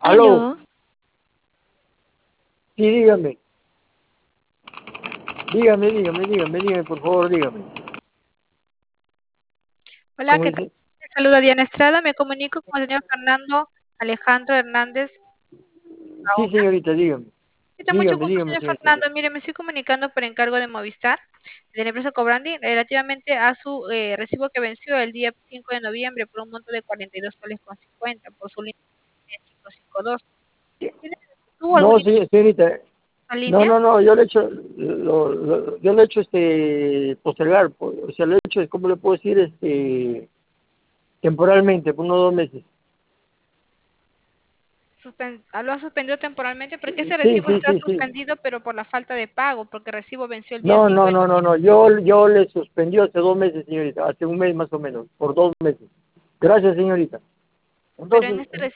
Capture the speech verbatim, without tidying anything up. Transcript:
Aló, Aló, sí, dígame, dígame, dígame, dígame, dígame, por favor, dígame. hola, ¿Cómo ¿qué tal? dice? Me saluda Diana Estrada, me comunico con el señor Fernando Alejandro Hernández Sí, Gaona. señorita, dígame, ¿Qué tal? Mucho dígame, gusto, dígame, señor señorita. Fernando. Mire, me estoy comunicando por encargo de Movistar, de la empresa Cobrandi, relativamente a su eh, recibo que venció el día cinco de noviembre por un monto de cuarenta y dos soles con cincuenta por su línea quinientos cincuenta y dos. ¿Tiene, tuvo No, alguna sí, señorita, no, línea? no, no, yo le he hecho, lo, lo- yo le he hecho este, postergar, po- o sea, le he hecho, ¿cómo le puedo decir? Este, temporalmente, por unos dos meses. Suspen- ah, lo ha suspendido temporalmente porque ese Sí, recibo sí, está sí, sí. suspendido, pero por la falta de pago, porque el recibo venció el día No, cinco no, de no, no, no, noviembre. yo, yo le suspendió hace dos meses, señorita, hace un mes más o menos, por dos meses. Gracias, señorita. Pero en Entonces, este